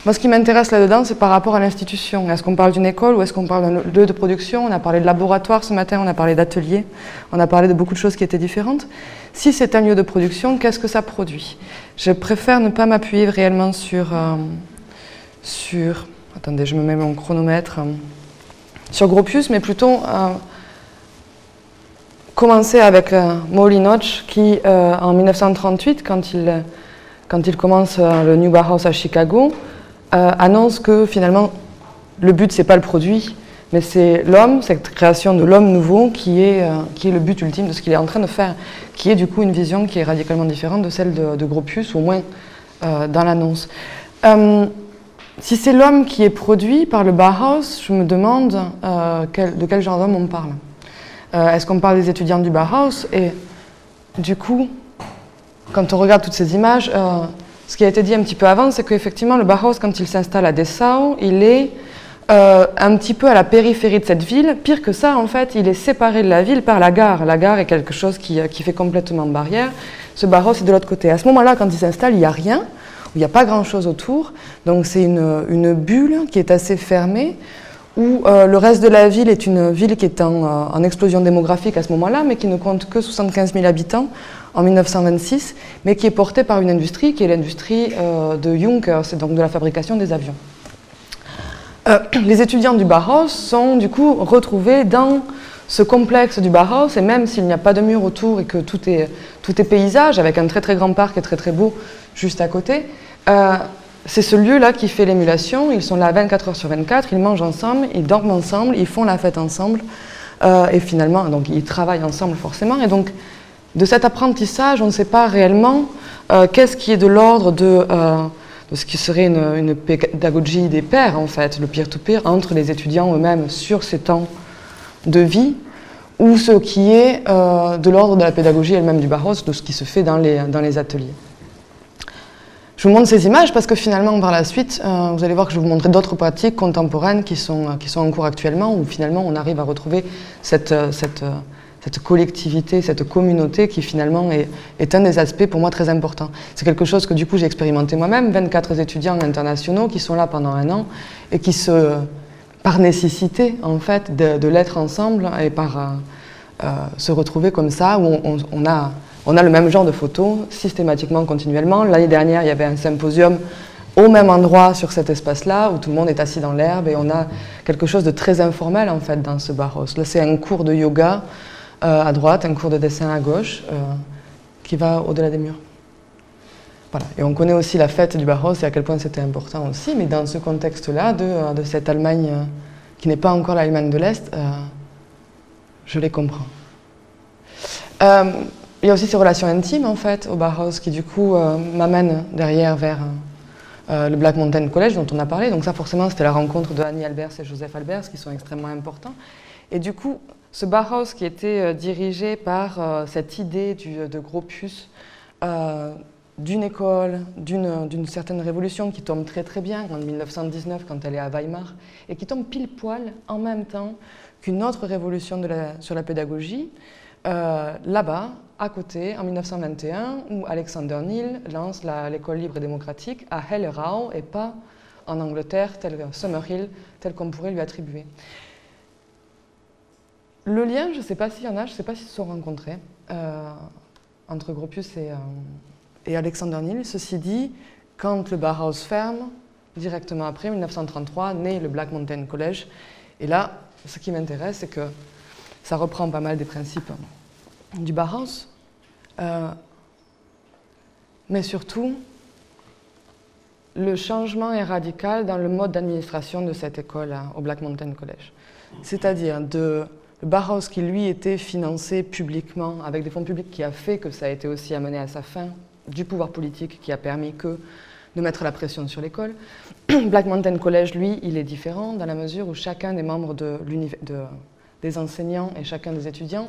Moi, ce qui m'intéresse là-dedans, c'est par rapport à l'institution. Est-ce qu'on parle d'une école ou est-ce qu'on parle d'un lieu de production? On a parlé de laboratoire ce matin, on a parlé d'atelier, on a parlé de beaucoup de choses qui étaient différentes. Si c'est un lieu de production, qu'est-ce que ça produit? Je préfère ne pas m'appuyer réellement sur... Attendez, je me mets mon chronomètre. Sur Gropius, mais plutôt commencer avec Molly Notch qui, en 1938, quand il commence le New Bauhaus à Chicago, annonce que finalement le but c'est pas le produit, mais c'est l'homme, cette création de l'homme nouveau qui est le but ultime de ce qu'il est en train de faire, qui est du coup une vision qui est radicalement différente de celle de Gropius, au moins dans l'annonce. Si c'est l'homme qui est produit par le Bauhaus, je me demande de quel genre d'homme on parle. Est-ce qu'on parle des étudiants du Bauhaus? Et du coup, quand on regarde toutes ces images, ce qui a été dit un petit peu avant, c'est qu'effectivement, le Bauhaus, quand il s'installe à Dessau, il est un petit peu à la périphérie de cette ville. Pire que ça, en fait, il est séparé de la ville par la gare. La gare est quelque chose qui fait complètement barrière. Ce Bauhaus est de l'autre côté. À ce moment-là, quand il s'installe, il n'y a rien, il n'y a pas grand-chose autour. Donc c'est une bulle qui est assez fermée, où le reste de la ville est une ville qui est en explosion démographique à ce moment-là, mais qui ne compte que 75 000 habitants en 1926, mais qui est portée par une industrie qui est l'industrie de Junkers, c'est donc de la fabrication des avions. Les étudiants du Bauhaus sont du coup retrouvés dans ce complexe du Bauhaus, et même s'il n'y a pas de mur autour et que tout est paysage, avec un très très grand parc et très très beau juste à côté, c'est ce lieu-là qui fait l'émulation. Ils sont là 24 heures sur 24, ils mangent ensemble, ils dorment ensemble, ils font la fête ensemble, et finalement, donc ils travaillent ensemble forcément, et donc de cet apprentissage, on ne sait pas réellement qu'est-ce qui est de l'ordre de ce qui serait une pédagogie des pairs, en fait, le peer-to-peer, entre les étudiants eux-mêmes sur ces temps de vie, ou ce qui est de l'ordre de la pédagogie elle-même du Bauhaus, de ce qui se fait dans les ateliers. Je vous montre ces images parce que finalement, par la suite, vous allez voir que je vais vous montrer d'autres pratiques contemporaines qui sont en cours actuellement, où finalement on arrive à retrouver cette collectivité, cette communauté qui finalement est un des aspects pour moi très importants. C'est quelque chose que du coup j'ai expérimenté moi-même, 24 étudiants internationaux qui sont là pendant un an et qui par nécessité en fait de l'être ensemble et par se retrouver comme ça, où on a le même genre de photos systématiquement, continuellement. L'année dernière, il y avait un symposium au même endroit sur cet espace-là, où tout le monde est assis dans l'herbe et on a quelque chose de très informel en fait dans ce Bauhaus. Là, c'est un cours de yoga à droite, un cours de dessin à gauche, qui va au-delà des murs. Voilà. Et on connaît aussi la fête du Bauhaus et à quel point c'était important aussi, mais dans ce contexte-là, de cette Allemagne qui n'est pas encore l'Allemagne de l'Est, je les comprends. Il y a aussi ces relations intimes, en fait, au Bauhaus, qui du coup m'amènent derrière vers le Black Mountain College dont on a parlé. Donc ça, forcément, c'était la rencontre de Annie Albers et Joseph Albers, qui sont extrêmement importants. Et du coup, ce Bauhaus qui était dirigé par cette idée de Gropius, d'une école, d'une certaine révolution qui tombe très très bien en 1919 quand elle est à Weimar, et qui tombe pile poil en même temps qu'une autre révolution sur la pédagogie, là-bas, à côté, en 1921, où Alexander Neal lance l'école libre et démocratique à Hellerau et pas en Angleterre, Summerhill, tel qu'on pourrait lui attribuer. Le lien, je ne sais pas s'il y en a, je ne sais pas s'ils se sont rencontrés entre Gropius et Alexander Neal. Ceci dit, quand le Bauhaus ferme, directement après, 1933, naît le Black Mountain College. Et là, ce qui m'intéresse, c'est que ça reprend pas mal des principes du Bauhaus, mais surtout, le changement est radical dans le mode d'administration de cette école au Black Mountain College. C'est-à-dire le Bauhaus qui, lui, était financé publiquement, avec des fonds publics, qui a fait que ça a été aussi amené à sa fin, du pouvoir politique qui a permis de mettre la pression sur l'école. Black Mountain College, lui, il est différent dans la mesure où chacun des membres des enseignants et chacun des étudiants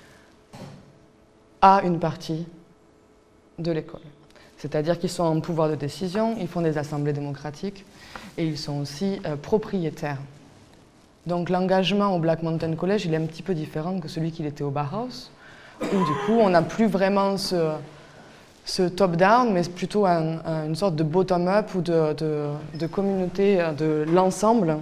a une partie de l'école. C'est-à-dire qu'ils sont en pouvoir de décision, ils font des assemblées démocratiques et ils sont aussi propriétaires. Donc l'engagement au Black Mountain College, il est un petit peu différent que celui qu'il était au Bauhaus, où du coup on n'a plus vraiment ce top-down, mais plutôt une sorte de bottom-up ou de communauté de l'ensemble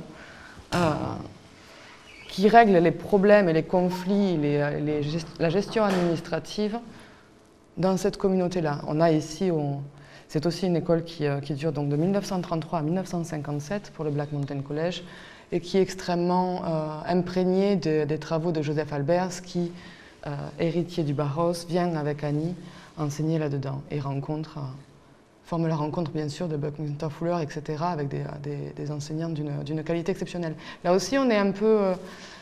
qui règle les problèmes et les conflits, la gestion administrative dans cette communauté-là. On a ici, c'est aussi une école qui dure donc de 1933 à 1957 pour le Black Mountain College et qui est extrêmement imprégnée des travaux de Joseph Albers qui, héritier du Bauhaus, vient avec Annie enseigner là-dedans et forme la rencontre bien sûr de Buckminster Fuller, etc., avec des enseignants d'une qualité exceptionnelle. Là aussi, on est un peu...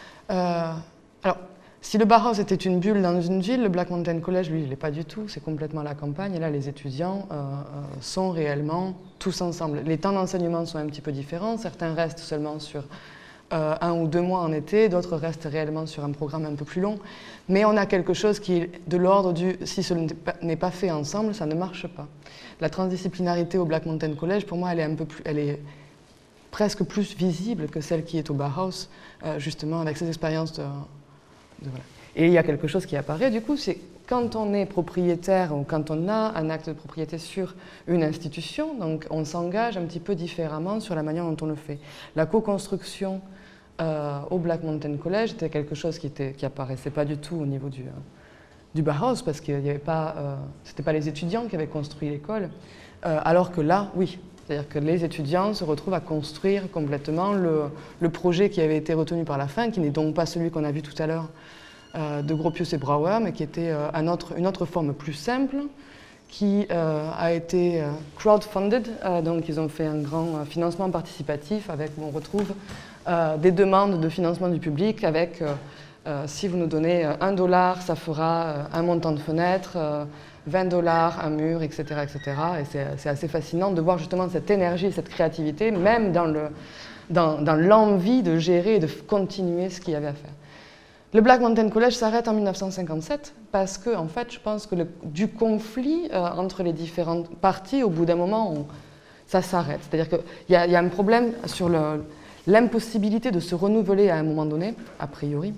alors, si le Bauhaus était une bulle dans une ville, le Black Mountain College, lui, il ne l'est pas du tout, c'est complètement la campagne, et là, les étudiants sont réellement tous ensemble. Les temps d'enseignement sont un petit peu différents, certains restent seulement sur 1 ou 2 mois en été, d'autres restent réellement sur un programme un peu plus long, mais on a quelque chose qui est de l'ordre du « si ce n'est pas fait ensemble, ça ne marche pas ». La transdisciplinarité au Black Mountain College, pour moi, elle est presque plus visible que celle qui est au Bauhaus, justement avec ces expériences voilà. Et il y a quelque chose qui apparaît, du coup, c'est quand on est propriétaire ou quand on a un acte de propriété sur une institution, donc on s'engage un petit peu différemment sur la manière dont on le fait. La co-construction au Black Mountain College était quelque chose qui apparaissait pas du tout au niveau du Bauhaus, parce que c'était pas les étudiants qui avaient construit l'école, alors que là, oui. C'est-à-dire que les étudiants se retrouvent à construire complètement le projet qui avait été retenu par la fin, qui n'est donc pas celui qu'on a vu tout à l'heure de Gropius et Brouwer, mais qui était une autre forme plus simple, qui a été crowdfunded, donc ils ont fait un grand financement participatif avec où on retrouve des demandes de financement du public avec si vous nous donnez $1, ça fera un montant de fenêtre, $20, un mur, etc. etc. Et c'est assez fascinant de voir justement cette énergie, cette créativité, même dans l'envie de gérer et de continuer ce qu'il y avait à faire. Le Black Mountain College s'arrête en 1957 parce que, en fait, je pense que du conflit entre les différentes parties, au bout d'un moment, ça s'arrête. C'est-à-dire qu'il y a un problème sur l'impossibilité de se renouveler à un moment donné, a priori.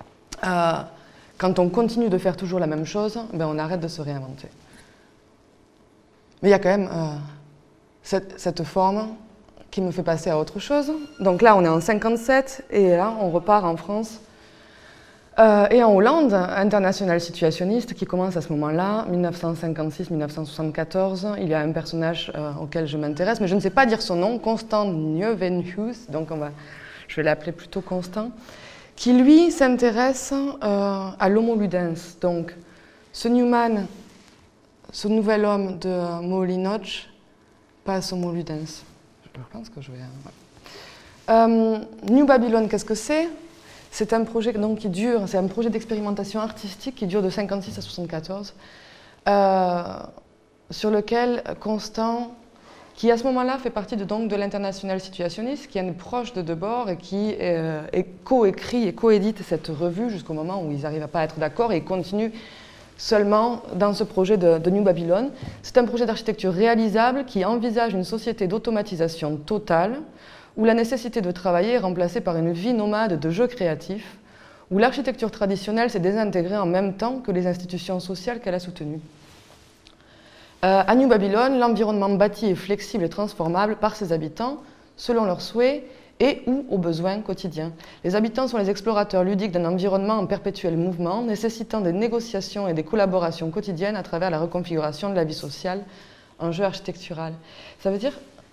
Quand on continue de faire toujours la même chose, ben on arrête de se réinventer. Mais il y a quand même cette forme qui me fait passer à autre chose. Donc là, on est en 57 et là, on repart en France. Et en Hollande, international situationniste qui commence à ce moment-là, 1956-1974. Il y a un personnage auquel je m'intéresse, mais je ne sais pas dire son nom, Constant Nieuwenhuis, donc je vais l'appeler plutôt Constant, qui lui s'intéresse à l'homo ludens. Donc ce Newman, ce nouvel homme de Moholy-Nagy, passe homo ludens. Je pense que je vais... New Babylon, qu'est-ce que c'est ? C'est un projet donc, qui dure, c'est un projet d'expérimentation artistique qui dure de 56 à 74, sur lequel Constant, qui à ce moment-là fait partie de l'International Situationniste, qui est proche de Debord et qui co-écrit et co-édite cette revue jusqu'au moment où ils n'arrivent à pas être d'accord et ils continuent seulement dans ce projet de New Babylon. C'est un projet d'architecture réalisable qui envisage une société d'automatisation totale, où la nécessité de travailler est remplacée par une vie nomade de jeux créatifs, où l'architecture traditionnelle s'est désintégrée en même temps que les institutions sociales qu'elle a soutenues. À New Babylon, l'environnement bâti est flexible et transformable par ses habitants, selon leurs souhaits et ou aux besoins quotidiens. Les habitants sont les explorateurs ludiques d'un environnement en perpétuel mouvement, nécessitant des négociations et des collaborations quotidiennes à travers la reconfiguration de la vie sociale en jeu architectural. Ça veut dire...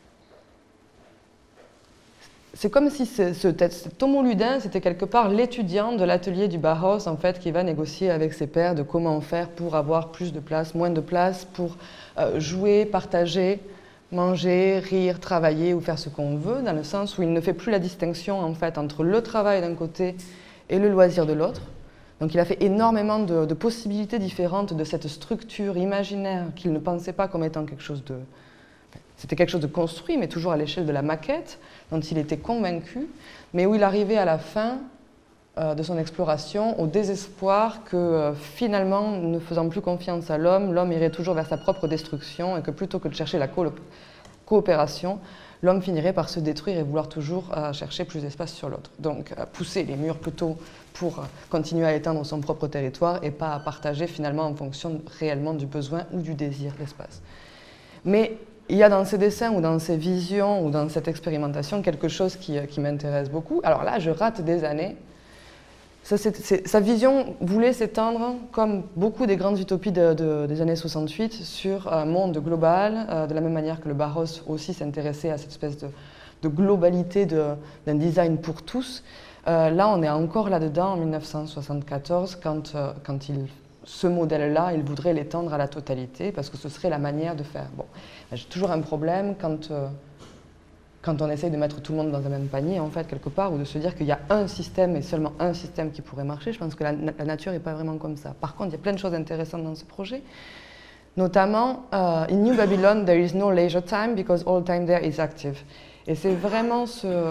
C'est comme si cet homo ludens c'était quelque part l'étudiant de l'atelier du Bauhaus en fait, qui va négocier avec ses pairs de comment faire pour avoir plus de place, moins de place, pour jouer, partager, manger, rire, travailler ou faire ce qu'on veut, dans le sens où il ne fait plus la distinction en fait, entre le travail d'un côté et le loisir de l'autre. Donc il a fait énormément de possibilités différentes de cette structure imaginaire qu'il ne pensait pas comme étant quelque chose de... C'était quelque chose de construit, mais toujours à l'échelle de la maquette, dont il était convaincu, mais où il arrivait à la fin de son exploration au désespoir que finalement, ne faisant plus confiance à l'homme, l'homme irait toujours vers sa propre destruction et que plutôt que de chercher la coopération, l'homme finirait par se détruire et vouloir toujours chercher plus d'espace sur l'autre. Donc pousser les murs plutôt pour continuer à étendre son propre territoire et pas à partager finalement en fonction réellement du besoin ou du désir l'espace. Mais il y a dans ces dessins ou dans ces visions ou dans cette expérimentation quelque chose qui m'intéresse beaucoup. Alors là, je rate des années. Sa vision voulait s'étendre, comme beaucoup des grandes utopies des années 68, sur un monde global, de la même manière que le Bauhaus aussi s'intéressait à cette espèce de globalité d'un design pour tous. Là, on est encore là-dedans en 1974, quand ce modèle-là, il voudrait l'étendre à la totalité, parce que ce serait la manière de faire. Bon, j'ai toujours un problème quand on essaye de mettre tout le monde dans un même panier, en fait, quelque part, ou de se dire qu'il y a un système et seulement un système qui pourrait marcher. Je pense que la nature n'est pas vraiment comme ça. Par contre, il y a plein de choses intéressantes dans ce projet. Notamment, in New Babylon, there is no leisure time because all time there is active. Et c'est vraiment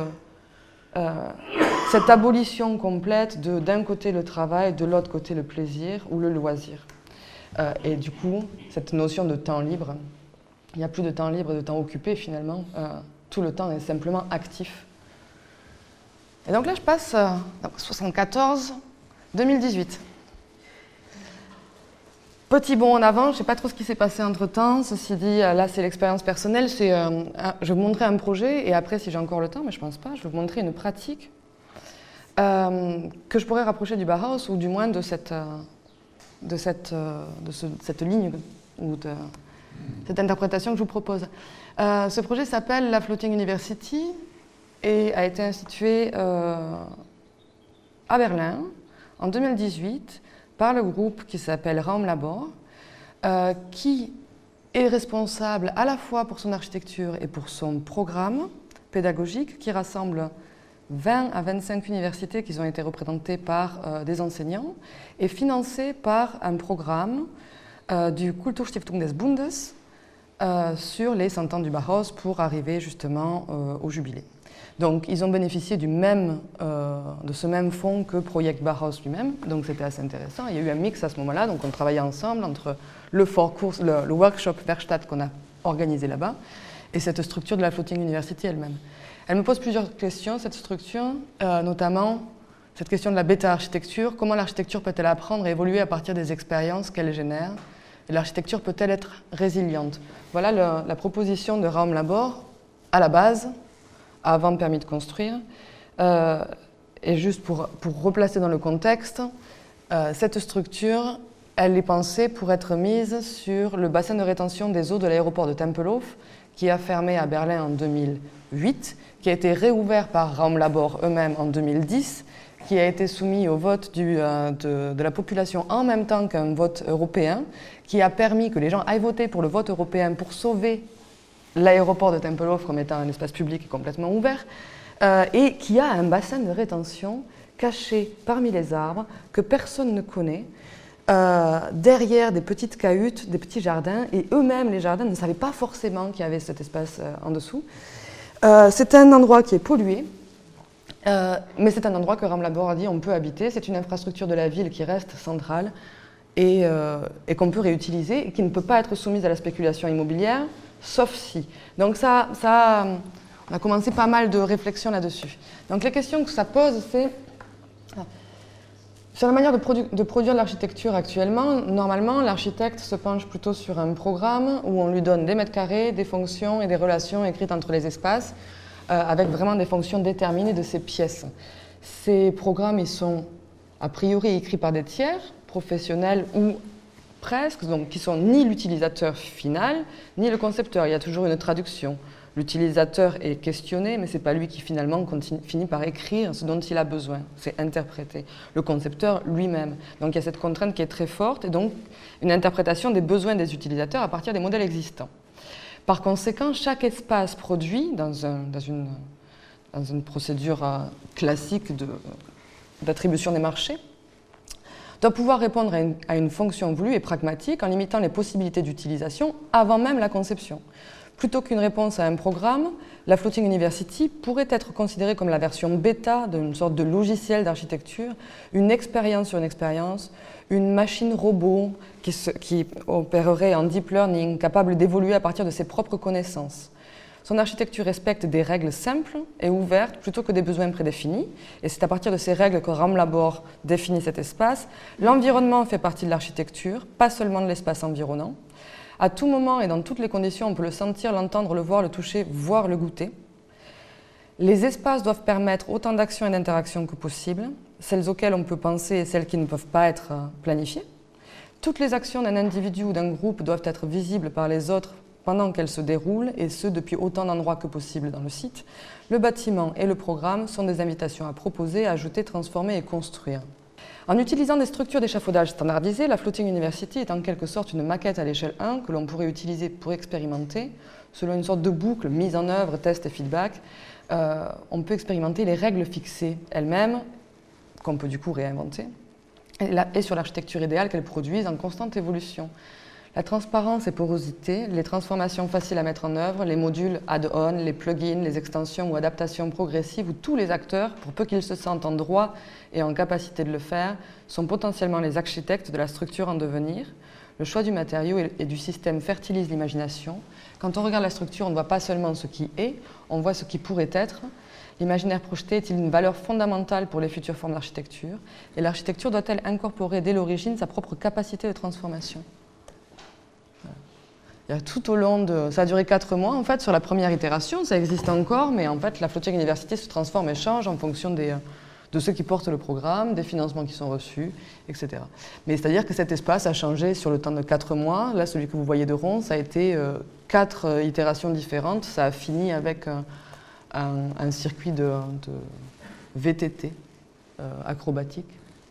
cette abolition complète d'un côté le travail, de l'autre côté le plaisir ou le loisir. Et du coup, cette notion de temps libre, il n'y a plus de temps libre, de temps occupé finalement. Tout le temps est simplement actif. Et donc là, je passe 74, 2018. Petit bond en avant, je ne sais pas trop ce qui s'est passé entre-temps. Ceci dit, là, c'est l'expérience personnelle. Je vais vous montrer un projet, et après, si j'ai encore le temps, mais je ne pense pas, je vais vous montrer une pratique que je pourrais rapprocher du Bauhaus, ou du moins de cette ligne, ou de cette interprétation que je vous propose. Ce projet s'appelle la Floating University et a été institué à Berlin en 2018 par le groupe qui s'appelle Raumlabor, qui est responsable à la fois pour son architecture et pour son programme pédagogique qui rassemble 20 à 25 universités qui ont été représentées par des enseignants et financé par un programme du Kulturstiftung des Bundes sur les 100 ans du Bauhaus pour arriver justement au jubilé. Donc ils ont bénéficié de ce même fonds que Project Bauhaus lui-même, donc c'était assez intéressant. Il y a eu un mix à ce moment-là, donc on travaillait ensemble entre le workshop Werkstatt qu'on a organisé là-bas et cette structure de la Floating University elle-même. Elle me pose plusieurs questions, cette structure, notamment cette question de la bêta-architecture. Comment l'architecture peut-elle apprendre et évoluer à partir des expériences qu'elle génère? Et l'architecture peut-elle être résiliente? Voilà la proposition de Raumlabor à la base, avant permis de construire. Et juste pour replacer dans le contexte, cette structure, elle est pensée pour être mise sur le bassin de rétention des eaux de l'aéroport de Tempelhof, qui a fermé à Berlin en 2008, qui a été réouvert par Raumlabor eux-mêmes en 2010, qui a été soumis au vote de la population en même temps qu'un vote européen, qui a permis que les gens aillent voter pour le vote européen pour sauver l'aéroport de Tempelhof comme étant un espace public complètement ouvert, et qui a un bassin de rétention caché parmi les arbres que personne ne connaît, derrière des petites cahutes, des petits jardins, et eux-mêmes, les jardins, ne savaient pas forcément qu'il y avait cet espace en dessous. C'est un endroit qui est pollué, mais c'est un endroit que Raumlabor a dit on peut habiter. C'est une infrastructure de la ville qui reste centrale et qu'on peut réutiliser et qui ne peut pas être soumise à la spéculation immobilière, sauf si. Donc on a commencé pas mal de réflexions là-dessus. Donc les questions que ça pose, c'est sur la manière de produire l'architecture actuellement. Normalement, l'architecte se penche plutôt sur un programme où on lui donne des mètres carrés, des fonctions et des relations écrites entre les espaces, avec vraiment des fonctions déterminées de ces pièces. Ces programmes, ils sont a priori écrits par des tiers, professionnels ou presque, donc qui sont ni l'utilisateur final, ni le concepteur. Il y a toujours une traduction. L'utilisateur est questionné, mais ce n'est pas lui qui finalement finit par écrire ce dont il a besoin. C'est interprété. Le concepteur lui-même. Donc il y a cette contrainte qui est très forte, et donc une interprétation des besoins des utilisateurs à partir des modèles existants. Par conséquent, chaque espace produit dans une procédure classique d'attribution des marchés doit pouvoir répondre à une fonction voulue et pragmatique en limitant les possibilités d'utilisation avant même la conception. Plutôt qu'une réponse à un programme, la Floating University pourrait être considérée comme la version bêta d'une sorte de logiciel d'architecture, une expérience sur une expérience, une machine robot qui opérerait en deep learning, capable d'évoluer à partir de ses propres connaissances. Son architecture respecte des règles simples et ouvertes plutôt que des besoins prédéfinis. Et c'est à partir de ces règles que Ramlabor définit cet espace. L'environnement fait partie de l'architecture, pas seulement de l'espace environnant. À tout moment et dans toutes les conditions, on peut le sentir, l'entendre, le voir, le toucher, voire le goûter. Les espaces doivent permettre autant d'actions et d'interactions que possible, celles auxquelles on peut penser et celles qui ne peuvent pas être planifiées. Toutes les actions d'un individu ou d'un groupe doivent être visibles par les autres pendant qu'elles se déroulent, et ce, depuis autant d'endroits que possible dans le site. Le bâtiment et le programme sont des invitations à proposer, ajouter, transformer et construire. En utilisant des structures d'échafaudage standardisées, la Floating University est en quelque sorte une maquette à l'échelle 1 que l'on pourrait utiliser pour expérimenter. Selon une sorte de boucle, mise en œuvre, test et feedback, on peut expérimenter les règles fixées elles-mêmes, qu'on peut du coup réinventer, et sur l'architecture idéale qu'elles produisent en constante évolution. La transparence et porosité, les transformations faciles à mettre en œuvre, les modules add-on, les plugins, les extensions ou adaptations progressives où tous les acteurs, pour peu qu'ils se sentent en droit et en capacité de le faire, sont potentiellement les architectes de la structure en devenir. Le choix du matériau et du système fertilise l'imagination. Quand on regarde la structure, on ne voit pas seulement ce qui est, on voit ce qui pourrait être. L'imaginaire projeté est-il une valeur fondamentale pour les futures formes d'architecture? Et l'architecture doit-elle incorporer dès l'origine sa propre capacité de transformation? Il y a tout au long de... Ça a duré 4 mois, en fait, sur la première itération. Ça existe encore, mais en fait, la Floating University se transforme et change en fonction de ceux qui portent le programme, des financements qui sont reçus, etc. Mais c'est-à-dire que cet espace a changé sur le temps de 4 mois. Là, celui que vous voyez de rond, ça a été 4 itérations différentes. Ça a fini avec un circuit de VTT acrobatique.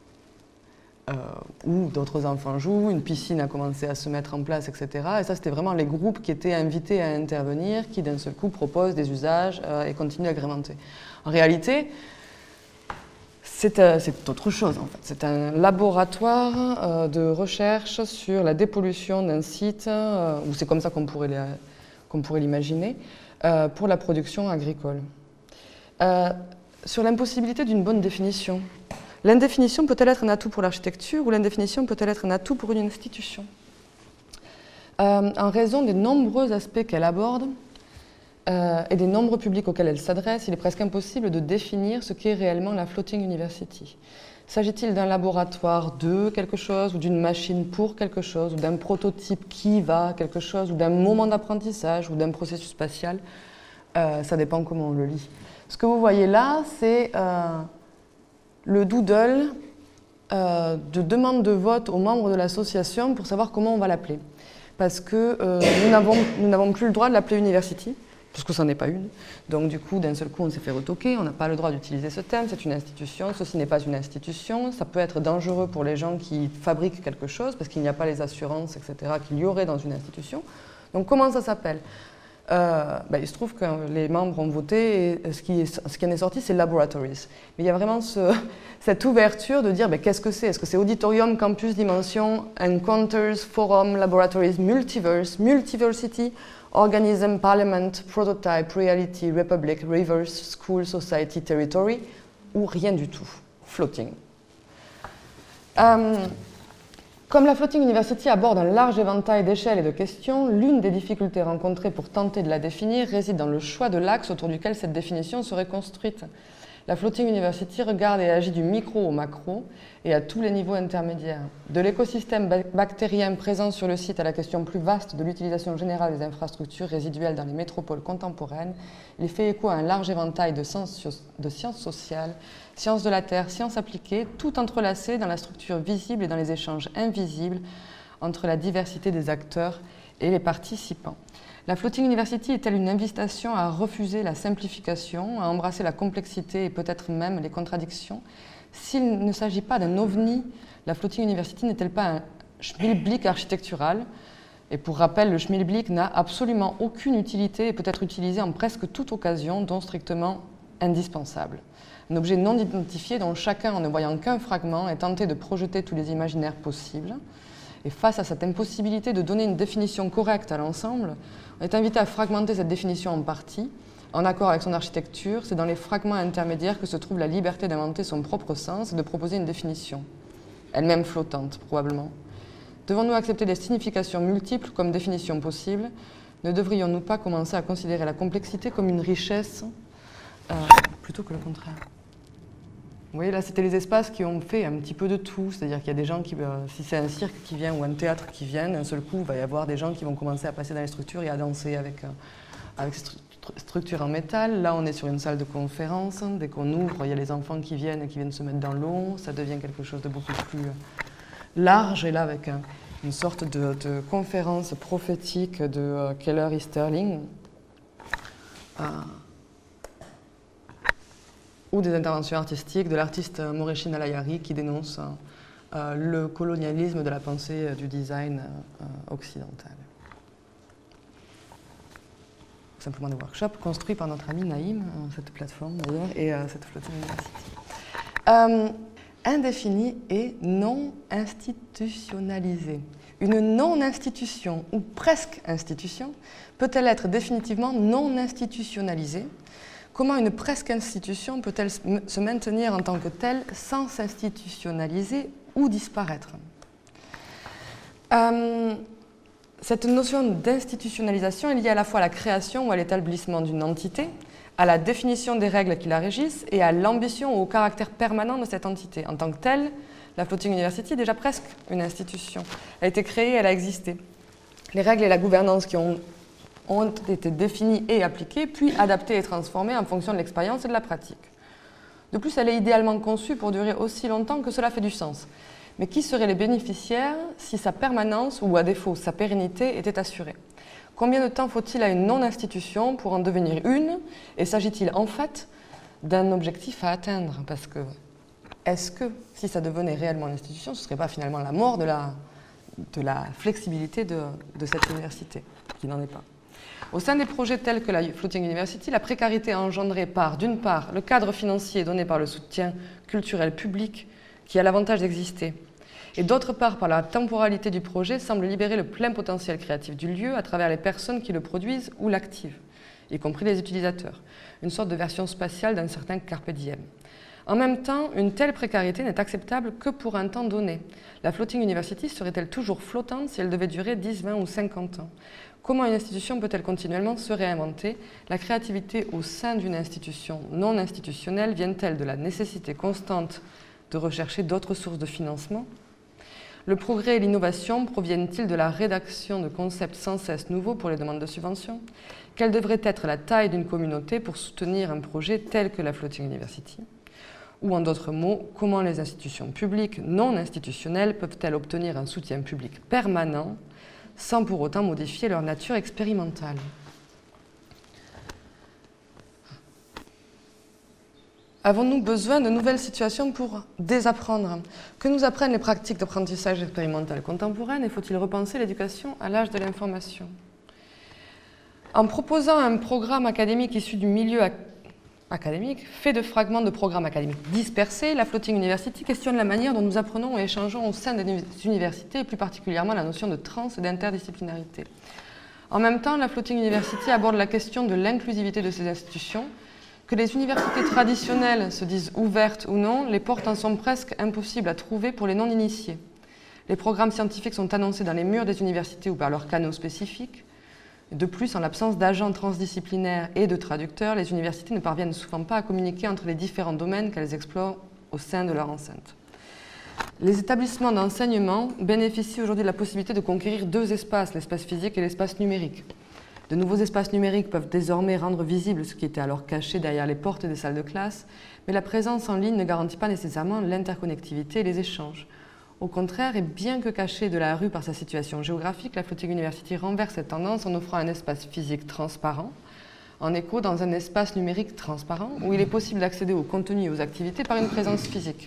Où d'autres enfants jouent, une piscine a commencé à se mettre en place, etc. Et ça, c'était vraiment les groupes qui étaient invités à intervenir, qui d'un seul coup proposent des usages et continuent à agrémenter. En réalité, c'est autre chose, en fait. C'est un laboratoire de recherche sur la dépollution d'un site, ou c'est comme ça qu'on pourrait l'imaginer, pour la production agricole. Sur l'impossibilité d'une bonne définition. L'indéfinition peut-elle être un atout pour l'architecture ou l'indéfinition peut-elle être un atout pour une institution? En raison des nombreux aspects qu'elle aborde et des nombreux publics auxquels elle s'adresse, il est presque impossible de définir ce qu'est réellement la Floating University. S'agit-il d'un laboratoire de quelque chose ou d'une machine pour quelque chose ou d'un prototype qui va à quelque chose ou d'un moment d'apprentissage ou d'un processus spatial? Ça dépend comment on le lit. Ce que vous voyez là, c'est le doodle de demande de vote aux membres de l'association pour savoir comment on va l'appeler. Parce que nous n'avons plus le droit de l'appeler University, parce que ça n'est pas une. Donc du coup, d'un seul coup, on s'est fait retoquer, on n'a pas le droit d'utiliser ce terme, c'est une institution, ceci n'est pas une institution, ça peut être dangereux pour les gens qui fabriquent quelque chose, parce qu'il n'y a pas les assurances, etc., qu'il y aurait dans une institution. Donc comment ça s'appelle? Il se trouve que les membres ont voté et ce qui en est sorti, c'est Laboratories. Mais il y a vraiment cette ouverture de dire qu'est-ce que c'est? Est-ce que c'est Auditorium, Campus, Dimension, Encounters, Forum, Laboratories, Multiverse, Multiversity, Organism, Parliament, Prototype, Reality, Republic, Reverse, School, Society, Territory, ou rien du tout? Floating. Comme la Floating University aborde un large éventail d'échelles et de questions, l'une des difficultés rencontrées pour tenter de la définir réside dans le choix de l'axe autour duquel cette définition serait construite. La Floating University regarde et agit du micro au macro et à tous les niveaux intermédiaires. De l'écosystème bactérien présent sur le site à la question plus vaste de l'utilisation générale des infrastructures résiduelles dans les métropoles contemporaines, il fait écho à un large éventail de sciences sociales, sciences de la Terre, sciences appliquées, tout entrelacées dans la structure visible et dans les échanges invisibles entre la diversité des acteurs et les participants. La Floating University est-elle une invitation à refuser la simplification, à embrasser la complexité et peut-être même les contradictions? S'il ne s'agit pas d'un ovni, la Floating University n'est-elle pas un schmilblick architectural? Et pour rappel, le schmilblick n'a absolument aucune utilité et peut être utilisé en presque toute occasion, dont strictement indispensable. Un objet non identifié dont chacun, en ne voyant qu'un fragment, est tenté de projeter tous les imaginaires possibles. Et face à cette impossibilité de donner une définition correcte à l'ensemble, on est invité à fragmenter cette définition en partie. En accord avec son architecture, c'est dans les fragments intermédiaires que se trouve la liberté d'inventer son propre sens et de proposer une définition, elle-même flottante probablement. Devons-nous accepter des significations multiples comme définition possible? Ne devrions-nous pas commencer à considérer la complexité comme une richesse plutôt que le contraire? Vous voyez, là, c'était les espaces qui ont fait un petit peu de tout. C'est-à-dire qu'il y a des gens qui, si c'est un cirque qui vient ou un théâtre qui vient, d'un seul coup, il va y avoir des gens qui vont commencer à passer dans les structures et à danser avec structures en métal. Là, on est sur une salle de conférence. Dès qu'on ouvre, il y a les enfants qui viennent se mettre dans l'eau. Ça devient quelque chose de beaucoup plus large. Et là, avec une sorte de conférence prophétique de Keller Easterling. Ou des interventions artistiques de l'artiste Moreshin Alayari qui dénonce le colonialisme de la pensée du design occidental. Simplement des workshops construits par notre ami Naïm, cette plateforme d'ailleurs, et cette Floating University. Indéfinie et non institutionnalisée. Une non-institution ou presque institution peut-elle être définitivement non institutionnalisée? Comment une presque institution peut-elle se maintenir en tant que telle sans s'institutionnaliser ou disparaître? Cette notion d'institutionnalisation est liée à la fois à la création ou à l'établissement d'une entité, à la définition des règles qui la régissent et à l'ambition ou au caractère permanent de cette entité. En tant que telle, la Floating University est déjà presque une institution. Elle a été créée, elle a existé. Les règles et la gouvernance qui ont été définies et appliquées, puis adaptées et transformées en fonction de l'expérience et de la pratique. De plus, elle est idéalement conçue pour durer aussi longtemps que cela fait du sens. Mais qui seraient les bénéficiaires si sa permanence, ou à défaut sa pérennité, était assurée? Combien de temps faut-il à une non-institution pour en devenir une? Et s'agit-il en fait d'un objectif à atteindre? Parce que, est-ce que, si ça devenait réellement une institution, ce ne serait pas finalement la mort de la flexibilité de cette université, qui n'en est pas? Au sein des projets tels que la Floating University, la précarité engendrée par, d'une part, le cadre financier donné par le soutien culturel public qui a l'avantage d'exister, et d'autre part, par la temporalité du projet, semble libérer le plein potentiel créatif du lieu à travers les personnes qui le produisent ou l'activent, y compris les utilisateurs, une sorte de version spatiale d'un certain carpe diem. En même temps, une telle précarité n'est acceptable que pour un temps donné. La Floating University serait-elle toujours flottante si elle devait durer 10, 20 ou 50 ans? Comment une institution peut-elle continuellement se réinventer? La créativité au sein d'une institution non institutionnelle vient-elle de la nécessité constante de rechercher d'autres sources de financement? Le progrès et l'innovation proviennent-ils de la rédaction de concepts sans cesse nouveaux pour les demandes de subventions? Quelle devrait être la taille d'une communauté pour soutenir un projet tel que la Floating University? Ou en d'autres mots, comment les institutions publiques non institutionnelles peuvent-elles obtenir un soutien public permanent sans pour autant modifier leur nature expérimentale? Avons-nous besoin de nouvelles situations pour désapprendre? Que nous apprennent les pratiques d'apprentissage expérimental contemporaines et faut-il repenser l'éducation à l'âge de l'information? En proposant un programme académique issu du milieu académique, fait de fragments de programmes académiques dispersés, la Floating University questionne la manière dont nous apprenons et échangeons au sein des universités et plus particulièrement la notion de trans et d'interdisciplinarité. En même temps, la Floating University aborde la question de l'inclusivité de ces institutions. Que les universités traditionnelles se disent ouvertes ou non, les portes en sont presque impossibles à trouver pour les non-initiés. Les programmes scientifiques sont annoncés dans les murs des universités ou par leurs canaux spécifiques. De plus, en l'absence d'agents transdisciplinaires et de traducteurs, les universités ne parviennent souvent pas à communiquer entre les différents domaines qu'elles explorent au sein de leur enceinte. Les établissements d'enseignement bénéficient aujourd'hui de la possibilité de conquérir deux espaces, l'espace physique et l'espace numérique. De nouveaux espaces numériques peuvent désormais rendre visible ce qui était alors caché derrière les portes des salles de classe, mais la présence en ligne ne garantit pas nécessairement l'interconnectivité et les échanges. Au contraire, et bien que cachée de la rue par sa situation géographique, la Floating University renverse cette tendance en offrant un espace physique transparent, en écho dans un espace numérique transparent, où il est possible d'accéder au contenu et aux activités par une présence physique.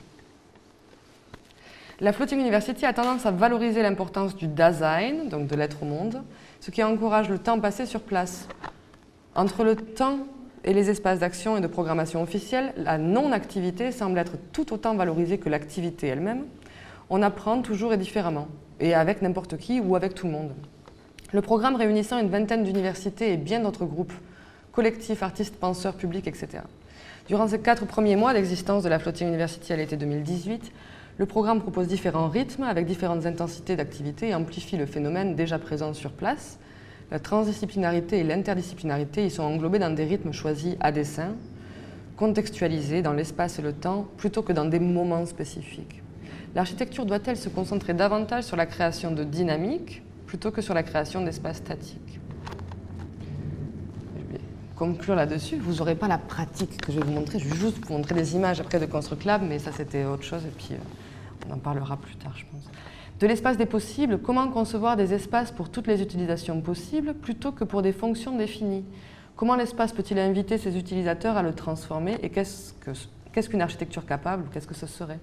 La Floating University a tendance à valoriser l'importance du Dasein, donc de l'être au monde, ce qui encourage le temps passé sur place. Entre le temps et les espaces d'action et de programmation officielle, la non-activité semble être tout autant valorisée que l'activité elle-même. On apprend toujours et différemment, et avec n'importe qui ou avec tout le monde. Le programme réunissant une vingtaine d'universités et bien d'autres groupes, collectifs, artistes, penseurs, publics, etc. Durant ces 4 premiers mois d'existence de la Floating University à l'été 2018, le programme propose différents rythmes avec différentes intensités d'activité et amplifie le phénomène déjà présent sur place, La transdisciplinarité et l'interdisciplinarité y sont englobés dans des rythmes choisis à dessein, contextualisés dans l'espace et le temps, plutôt que dans des moments spécifiques. L'architecture doit-elle se concentrer davantage sur la création de dynamiques plutôt que sur la création d'espaces statiques? Je vais conclure là-dessus. Vous n'aurez pas la pratique que je vais vous montrer. Je vais juste vous montrer des images après de ConstructLab, mais ça c'était autre chose et puis on en parlera plus tard, je pense. De l'espace des possibles, comment concevoir des espaces pour toutes les utilisations possibles plutôt que pour des fonctions définies? Comment l'espace peut-il inviter ses utilisateurs à le transformer et qu'est-ce qu'une architecture capable ou qu'est-ce que ce serait?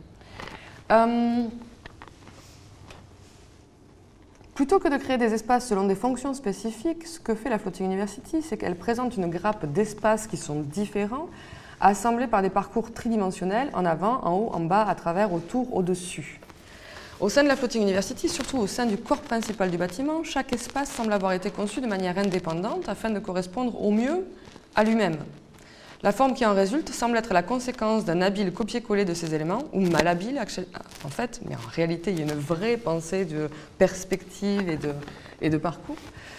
Plutôt que de créer des espaces selon des fonctions spécifiques, ce que fait la Floating University, c'est qu'elle présente une grappe d'espaces qui sont différents, assemblés par des parcours tridimensionnels, en avant, en haut, en bas, à travers, autour, au-dessus. Au sein de la Floating University, surtout au sein du corps principal du bâtiment, chaque espace semble avoir été conçu de manière indépendante afin de correspondre au mieux à lui-même. La forme qui en résulte semble être la conséquence d'un habile copier-coller de ces éléments, ou malhabile en fait, mais en réalité il y a une vraie pensée de perspective et de parcours.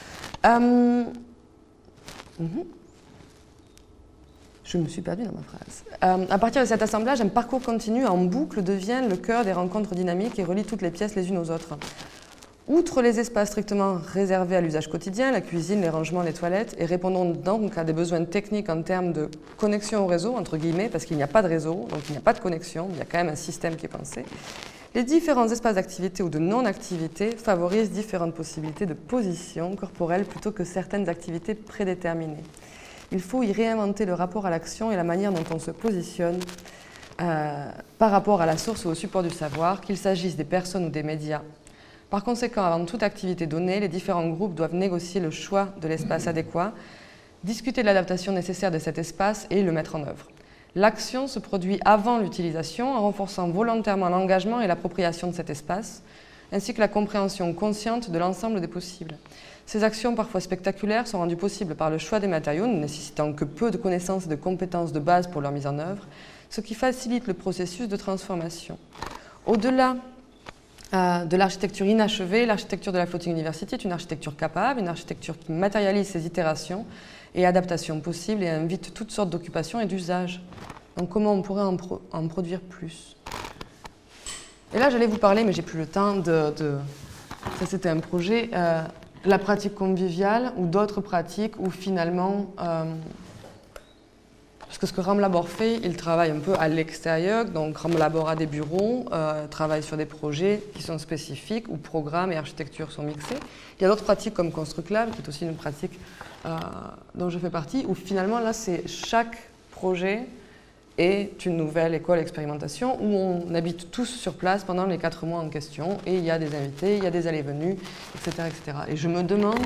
Je me suis perdue dans ma phrase. À partir de cet assemblage, un parcours continu en boucle devient le cœur des rencontres dynamiques et relie toutes les pièces les unes aux autres. Outre les espaces strictement réservés à l'usage quotidien, la cuisine, les rangements, les toilettes, et répondons donc à des besoins techniques en termes de connexion au réseau, entre guillemets, parce qu'il n'y a pas de réseau, donc il n'y a pas de connexion, il y a quand même un système qui est pensé. Les différents espaces d'activité ou de non-activité favorisent différentes possibilités de position corporelle plutôt que certaines activités prédéterminées. Il faut y réinventer le rapport à l'action et la manière dont on se positionne par rapport à la source ou au support du savoir, qu'il s'agisse des personnes ou des médias. Par conséquent, avant toute activité donnée, les différents groupes doivent négocier le choix de l'espace adéquat, discuter de l'adaptation nécessaire de cet espace et le mettre en œuvre. L'action se produit avant l'utilisation en renforçant volontairement l'engagement et l'appropriation de cet espace, ainsi que la compréhension consciente de l'ensemble des possibles. Ces actions, parfois spectaculaires, sont rendues possibles par le choix des matériaux, ne nécessitant que peu de connaissances et de compétences de base pour leur mise en œuvre, ce qui facilite le processus de transformation. Au-delà de l'architecture inachevée, l'architecture de la Floating University est une architecture capable, une architecture qui matérialise ses itérations et adaptations possibles et invite toutes sortes d'occupations et d'usages. Donc comment on pourrait en produire plus? Et là, j'allais vous parler, mais j'ai plus le temps ça c'était un projet, la pratique conviviale ou d'autres pratiques où finalement, parce que ce que Ramlabor fait, il travaille un peu à l'extérieur, donc Ramlabor a des bureaux, travaille sur des projets qui sont spécifiques où programme et architecture sont mixés. Il y a d'autres pratiques comme ConstructLab, qui est aussi une pratique dont je fais partie, où finalement là c'est chaque projet est une nouvelle école expérimentation où on habite tous sur place pendant les 4 mois en question et il y a des invités, il y a des allées-venues, etc., etc. Et je me demande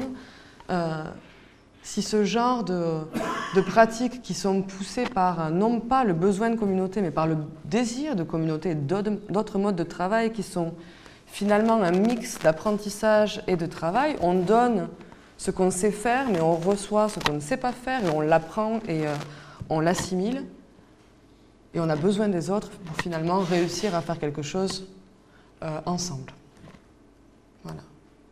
si ce genre de pratiques qui sont poussées par non pas le besoin de communauté, mais par le désir de communauté et d'autres modes de travail qui sont finalement un mix d'apprentissage et de travail, on donne ce qu'on sait faire, mais on reçoit ce qu'on ne sait pas faire et on l'apprend et on l'assimile. Et on a besoin des autres pour finalement réussir à faire quelque chose ensemble. Voilà.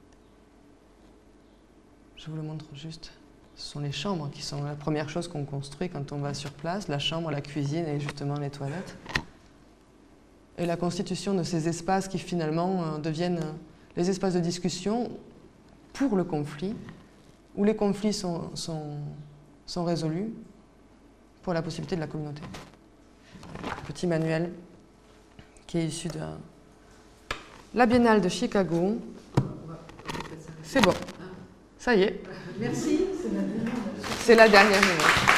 Je vous le montre juste. Ce sont les chambres qui sont la première chose qu'on construit quand on va sur place. La chambre, la cuisine et justement les toilettes. Et la constitution de ces espaces qui finalement deviennent les espaces de discussion pour le conflit, où les conflits sont résolus pour la possibilité de la communauté. Petit manuel qui est issu de la Biennale de Chicago. C'est bon. Ça y est. Merci. C'est la dernière minute.